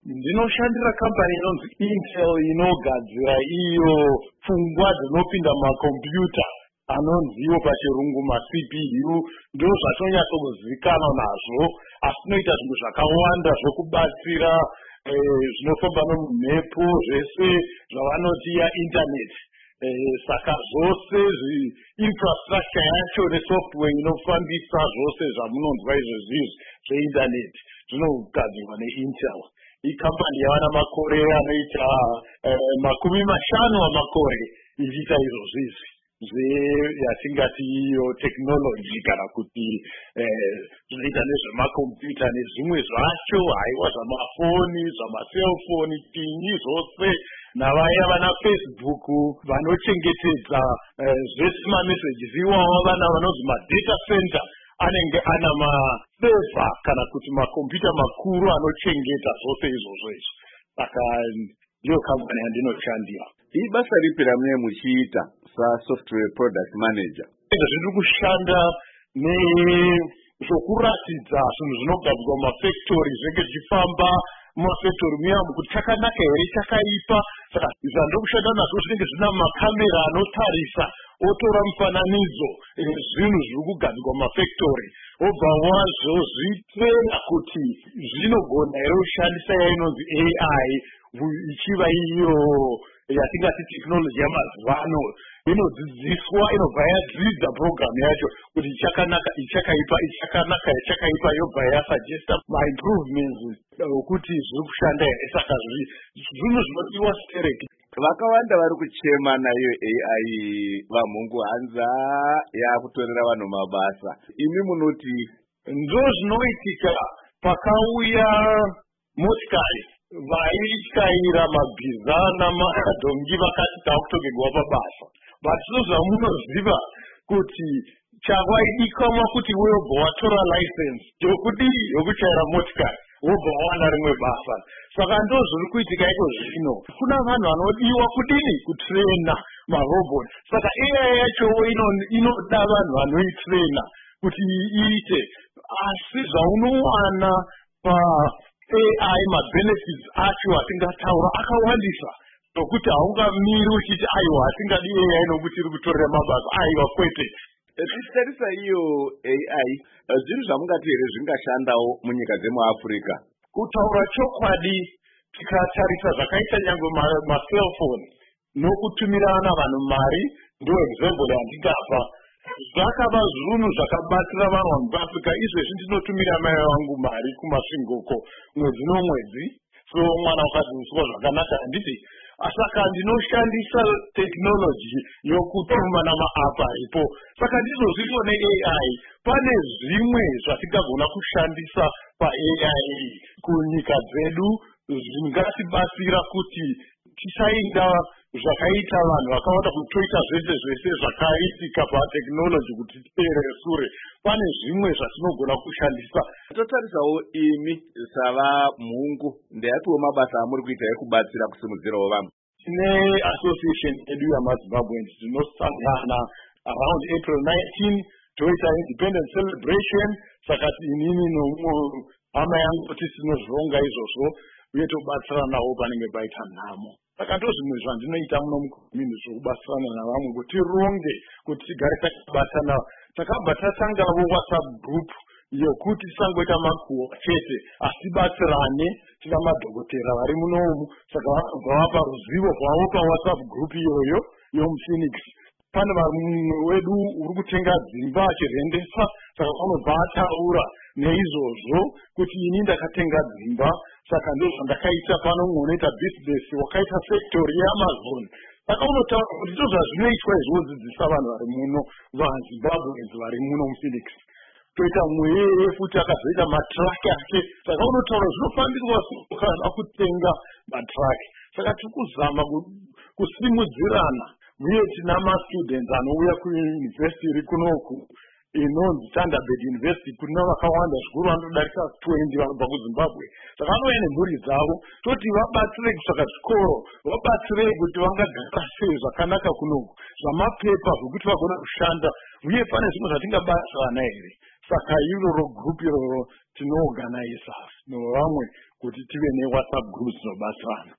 Ndinoshandira kambani inonzi Intel inogadzira iyo pfungwa dzinopinda makombiyuta anonziwo pachirungu maCPU. Ndo zvatonyatsokuzivikanwa nazvo, asi zvinoita zvinhu zvakawanda zvokubatsira zvinofamba nomumhepo, zvese zvavanoti yaindaneti. Saka zvose infrastructure yacho nesoftware inofambisa zvose zvamunonzwa izvezvi zveindaneti zvinogadzirwa neIntel. Ikambani yavana makore anoita 50 amakore ichiita izvozvi yatingati iyo technology kana kuti zvinoita nezvemakombiyuta nezvimwe zvacho, haiwa zvamafoni, zvamaselfoni, tinyi zvose, navaya vana Facebook vanochengetedza zvese mameseji iwawa vana vanonzi madata center anenge ana maseva kana kuti makombiyuta makuru anochengeta zvose izvozvo izvi. Saka ndiyo kambani yandinoshandira. Ibasa ripi ramune muchiita software product manager? Zviri kushanda nezvokuratidza zvinhu zvinogadzirwa mumafactory zvinenge zvichifamba mumafactory muyamu kuti chakanaka here chakaipa. Saka zvandokushanda nazvo zvinenge zvina makamera anotarisa otora mufananidzo zvinhu zviri kugadzirwa mumafactory obva wazozvitrena kuti zvinogona here kushandisa yainonzi AI ichiva iyo yatingati technology yamazuva ano inodzidziswa, inobva yadzidza program yacho kuti chakanaka ichakaipa, ichakanaka ichakaipa, yobva yasuggesta improvements okuti zviri kushanda here. Saka zvinhu zvinodiwa stereki. Vakawanda vari kuchema nayo AI vamhungu hanza yakutorera vanhu mabasa. Imi munoti ndo zvinoitika pakauya motikari vaityaira mabhiza namadhongi vakati takutogerwa pabasa. Vatino zvamunoziva kuti chawaidikanwa kuti wobva watora license yokudii yokuchaira motikari wobva wawana rimwe basa. Saka ndo zviri kuitika iko zvino. Kuna vanhu vanodiwa kudini kutrena marobot. Saka AI yacho inoda vanhu vanoitrena kuti iite. Asi zvaunowana AI mabenefits acho atingataura akawandisa nokuti haungamiri uchiti aiwa hatingadi AI nokuti iri kutorera mabasa. Aiwa kwete. Tichitarisa iyo AI zvinhu zvamungati here zvingashandawo munyika dzemuAfrica? Kutaura chokwadi, tikatarisa zvakaita nyangwe maselfoni nokutumirana vanhu mari, ndo example yandingapa. Zvakava zvinhu zvakabatsira vanhu muAfrica. Izvezvi ndinotumira mai vangu mari kumasvingoko mwedzi nomwedzi, so mwana wakadzidziswa zvakanaka handiti. Saka ndinoshandisa technology yokutuma namaapa aripo. Saka ndizozvipo neAI pane zvimwe zvatingagona kushandisa paAI kunyika dzedu zvingatibatsira kuti tisainda zvakaita vanhu vakawanda kuti toita zvese zvakaitika patechnology kuti tipere sure. Pane zvimwe zvatinogona kushandisa. Totarisawo imi sava mhungu, ndeyapiwo mabasa amuri kuita ekubatsira kusimudzirawo vamwe. Tine association edu yamaZimbabweans tinosangana around April 19 toita independence celebration. Saka inini nomumwe hama yangu tisinozvonga izvozvo uye tobatsiranawo panenge paita nhamo. Saka ndozvimwe zvandinoita muno mucommunity zvokubatsirana navamwe kuti tironge kuti tigare takabatana. Takabva tatangawo WhatsApp group yokuti tisangoita makuhwa chete asi tibatsirane. Tina madhokotera vari munomu, saka vanobva vapa ruzivo rwavo paWhatsApp group iyoyo yomuPhoenix. Pane mumwe wedu uri kutenga dzimba achirendesa, saka unobva ataura neizvozvo kuti ini ndakatenga dzimba, saka ndozvandakaita pano unoita business wakaita factory yaAmazon. Saka unotaura kuti ndozvazvinoitwa izvodzidzisa vanhu vari muno, vaZimbabweans vari muno muPhoenix. Toita muyeye futi akazoita matraki ake. Saka unotaura zvinofambiswa kana kutenga matraki. Saka tikuzama kusimudzirana. Uye tina mastudents anouya kuuniversity iri kunoku inonzi Thunderbird University. Kuna vakawanda zvikuru vanodarika 20 vanobva kuZimbabwe. Saka vanouya nemhuri dzavo toti vabatsire kutsvaka zvikoro, vabatsire kuti vangagara sei zvakanaka kunoku, zvamapepa zvokuti vagona kushanda. Uye pane zvimwe zvatingabatsirana here. Saka iroro group iroro tinoorganiza nevamwe kuti tive ne WhatsApp groups dzinobatsirana.